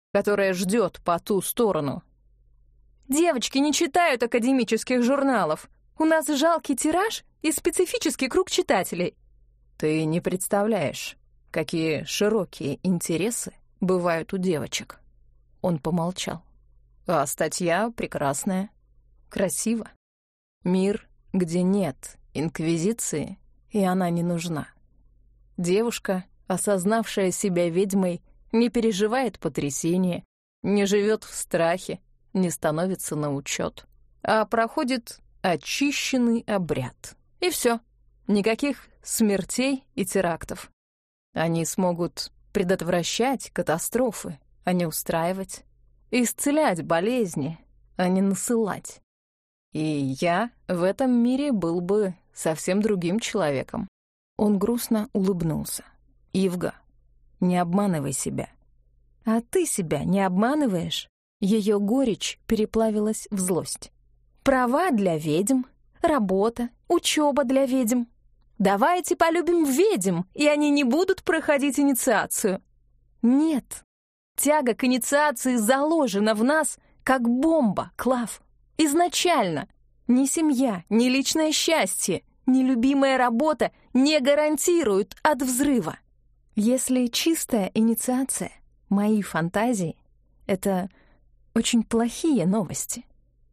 которая ждет по ту сторону. Девочки не читают академических журналов. У нас жалкий тираж и специфический круг читателей. Ты не представляешь, какие широкие интересы бывают у девочек. Он помолчал. А статья прекрасная, красиво. Мир, где нет инквизиции, и она не нужна. Девушка, осознавшая себя ведьмой, не переживает потрясения, не живет в страхе, не становится на учет, а проходит очищенный обряд. И все. Никаких смертей и терактов. Они смогут предотвращать катастрофы, а не устраивать. Исцелять болезни, а не насылать. И я в этом мире был бы совсем другим человеком. Он грустно улыбнулся. Ивга, не обманывай себя. А ты себя не обманываешь? Ее горечь переплавилась в злость. Права для ведьм, работа, учеба для ведьм. Давайте полюбим ведьм, и они не будут проходить инициацию. Нет. Тяга к инициации заложена в нас, как бомба, Клав. Изначально. Ни семья, ни личное счастье, ни любимая работа не гарантируют от взрыва. Если чистая инициация, мои фантазии — это очень плохие новости.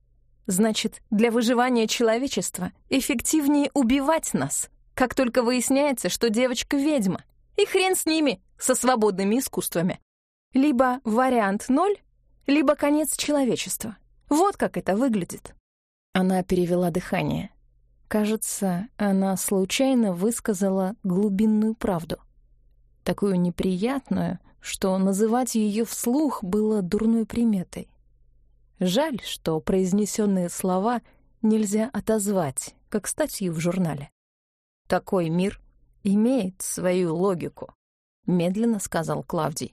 Значит, для выживания человечества эффективнее убивать нас, как только выясняется, что девочка ведьма. И хрен с ними, со свободными искусствами. Либо вариант 0, либо конец человечества. Вот как это выглядит. Она перевела дыхание. Кажется, она случайно высказала глубинную правду. Такую неприятную, что называть ее вслух было дурной приметой. Жаль, что произнесенные слова нельзя отозвать, как статью в журнале. Такой мир имеет свою логику, медленно сказал Клавдий.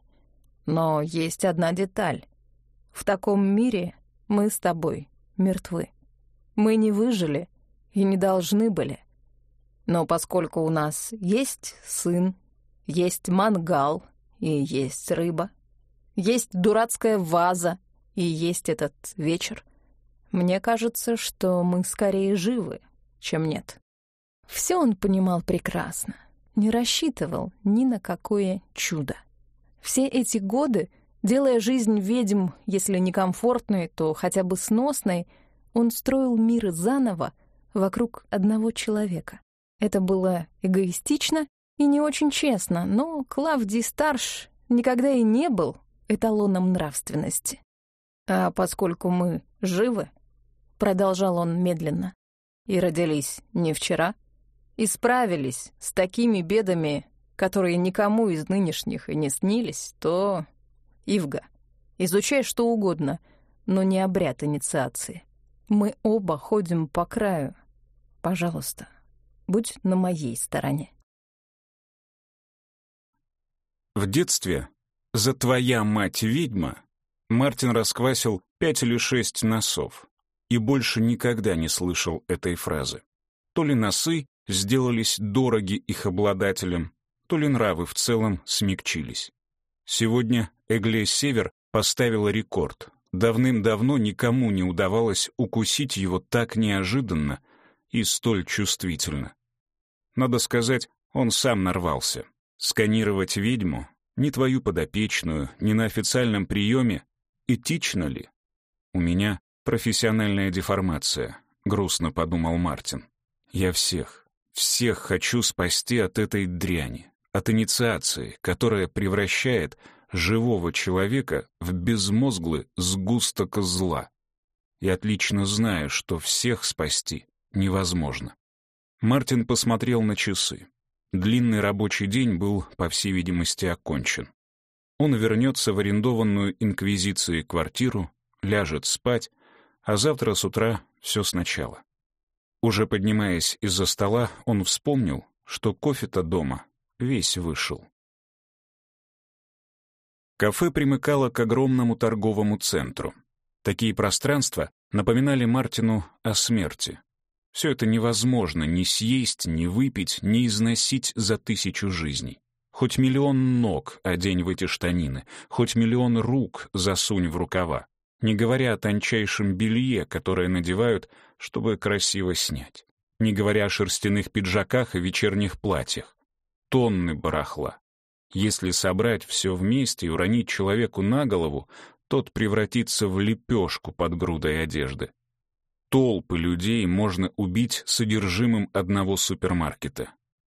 Но есть одна деталь. В таком мире мы с тобой мертвы. Мы не выжили и не должны были. Но поскольку у нас есть сын, есть мангал и есть рыба, есть дурацкая ваза и есть этот вечер, мне кажется, что мы скорее живы, чем нет. Все он понимал прекрасно, не рассчитывал ни на какое чудо. Все эти годы, делая жизнь ведьм, если не комфортной, то хотя бы сносной, он строил мир заново вокруг одного человека. Это было эгоистично и не очень честно, но Клавдий Старш никогда и не был эталоном нравственности. «А поскольку мы живы, — продолжал он медленно, — и родились не вчера, и справились с такими бедами, которые никому из нынешних и не снились, то, Ивга, изучай что угодно, но не обряд инициации. Мы оба ходим по краю. Пожалуйста, будь на моей стороне». В детстве «За твоя мать ведьма» Мартин расквасил 5 или 6 носов и больше никогда не слышал этой фразы. То ли носы сделались дороги их обладателям, то ли нравы в целом смягчились. Сегодня Эгле Север поставила рекорд. Давным-давно никому не удавалось укусить его так неожиданно и столь чувствительно. Надо сказать, он сам нарвался. Сканировать ведьму, ни твою подопечную, ни на официальном приеме, этично ли? У меня профессиональная деформация, грустно подумал Мартин. Я всех хочу спасти от этой дряни, от инициации, которая превращает живого человека в безмозглый сгусток зла. И отлично знаю, что всех спасти невозможно. Мартин посмотрел на часы. Длинный рабочий день был, по всей видимости, окончен. Он вернется в арендованную инквизицией квартиру, ляжет спать, а завтра с утра все сначала. Уже поднимаясь из-за стола, он вспомнил, что кофе-то дома весь вышел. Кафе примыкало к огромному торговому центру. Такие пространства напоминали Мартину о смерти. Все это невозможно ни съесть, ни выпить, ни износить за 1000 жизней. Хоть миллион ног одень в эти штанины, хоть миллион рук засунь в рукава, не говоря о тончайшем белье, которое надевают, чтобы красиво снять, не говоря о шерстяных пиджаках и вечерних платьях. Тонны барахла. Если собрать все вместе и уронить человеку на голову, тот превратится в лепешку под грудой одежды. Толпы людей можно убить содержимым одного супермаркета.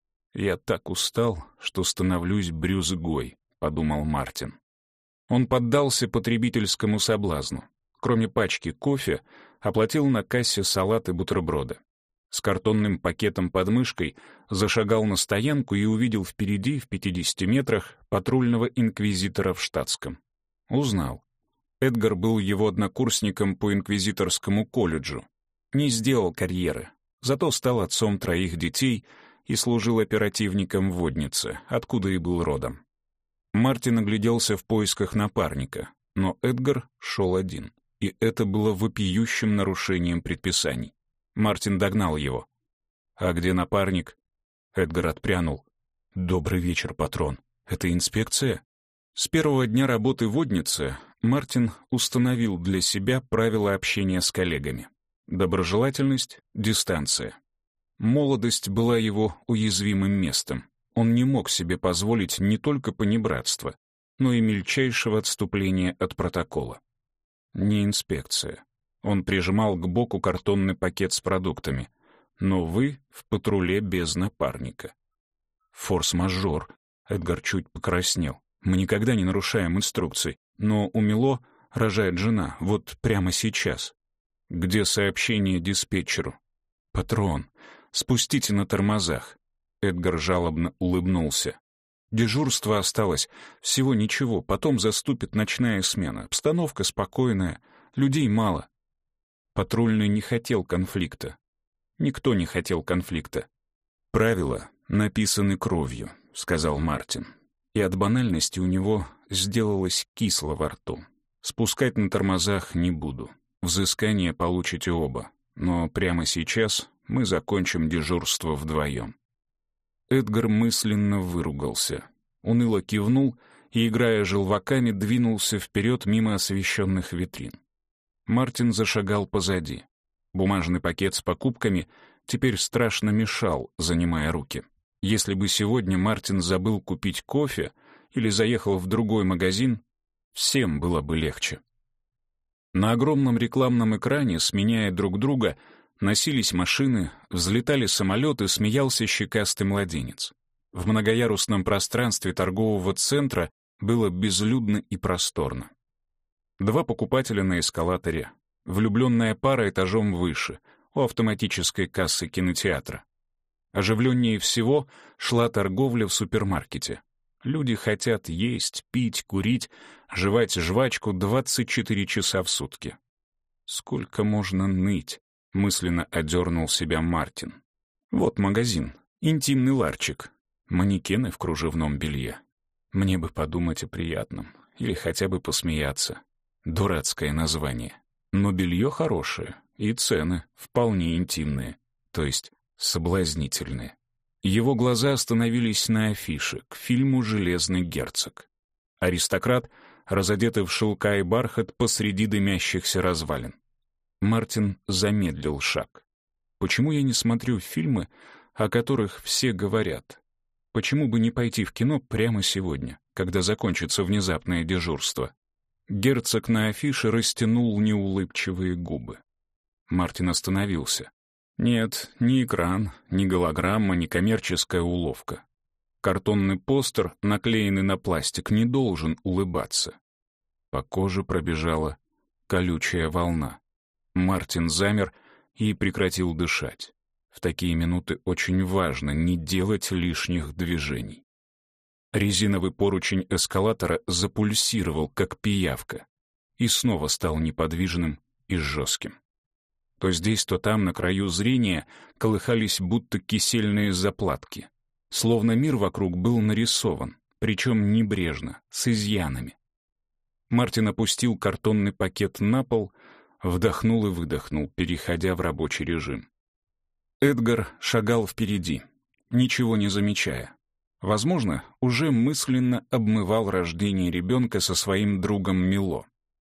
«Я так устал, что становлюсь брюзгой», — подумал Мартин. Он поддался потребительскому соблазну. Кроме пачки кофе, оплатил на кассе салат и бутерброды. С картонным пакетом под мышкой зашагал на стоянку и увидел впереди, в 50 метрах, патрульного инквизитора в штатском. Узнал. Эдгар был его однокурсником по инквизиторскому колледжу. Не сделал карьеры, зато стал отцом 3 детей и служил оперативником в Воднице, откуда и был родом. Мартин огляделся в поисках напарника, но Эдгар шел один, и это было вопиющим нарушением предписаний. Мартин догнал его. «А где напарник?» Эдгар отпрянул. «Добрый вечер, патрон. Это инспекция?» С первого дня работы в Воднице Мартин установил для себя правила общения с коллегами. Доброжелательность, дистанция. Молодость была его уязвимым местом. Он не мог себе позволить не только понебратства, но и мельчайшего отступления от протокола. Не инспекция. Он прижимал к боку картонный пакет с продуктами. Но вы в патруле без напарника. Форс-мажор. Эдгар чуть покраснел. Мы никогда не нарушаем инструкций, но у Мило рожает жена, вот прямо сейчас. Где сообщение диспетчеру? Патрон, спустите на тормозах. Эдгар жалобно улыбнулся. Дежурство осталось. Всего ничего, потом заступит ночная смена. Обстановка спокойная, людей мало. Патрульный не хотел конфликта. Никто не хотел конфликта. «Правила написаны кровью», — сказал Мартин. И от банальности у него сделалось кисло во рту. «Спускать на тормозах не буду. Взыскание получите оба. Но прямо сейчас мы закончим дежурство вдвоем». Эдгар мысленно выругался. Уныло кивнул и, играя желваками, двинулся вперед мимо освещенных витрин. Мартин зашагал позади. Бумажный пакет с покупками теперь страшно мешал, занимая руки. Если бы сегодня Мартин забыл купить кофе или заехал в другой магазин, всем было бы легче. На огромном рекламном экране, сменяя друг друга, носились машины, взлетали самолеты, смеялся щекастый младенец. В многоярусном пространстве торгового центра было безлюдно и просторно. 2 покупателя на эскалаторе, влюбленная пара этажом выше, у автоматической кассы кинотеатра. Оживленнее всего шла торговля в супермаркете. Люди хотят есть, пить, курить, жевать жвачку 24 часа в сутки. Сколько можно ныть? Мысленно одернул себя Мартин. Вот магазин, интимный ларчик, манекены в кружевном белье. Мне бы подумать о приятном, или хотя бы посмеяться. Дурацкое название. Но белье хорошее, и цены вполне интимные, то есть соблазнительные. Его глаза остановились на афише к фильму «Железный герцог». Аристократ, разодетый в шелка и бархат посреди дымящихся развалин. Мартин замедлил шаг. Почему я не смотрю фильмы, о которых все говорят? Почему бы не пойти в кино прямо сегодня, когда закончится внезапное дежурство? Герцог на афише растянул неулыбчивые губы. Мартин остановился. Нет, ни экран, ни голограмма, ни коммерческая уловка. Картонный постер, наклеенный на пластик, не должен улыбаться. По коже пробежала колючая волна. Мартин замер и прекратил дышать. В такие минуты очень важно не делать лишних движений. Резиновый поручень эскалатора запульсировал, как пиявка, и снова стал неподвижным и жестким. То здесь, то там, на краю зрения, колыхались будто кисельные заплатки. Словно мир вокруг был нарисован, причем небрежно, с изъянами. Мартин опустил картонный пакет на пол, вдохнул и выдохнул, переходя в рабочий режим. Эдгар шагал впереди, ничего не замечая. Возможно, уже мысленно обмывал рождение ребенка со своим другом Мило.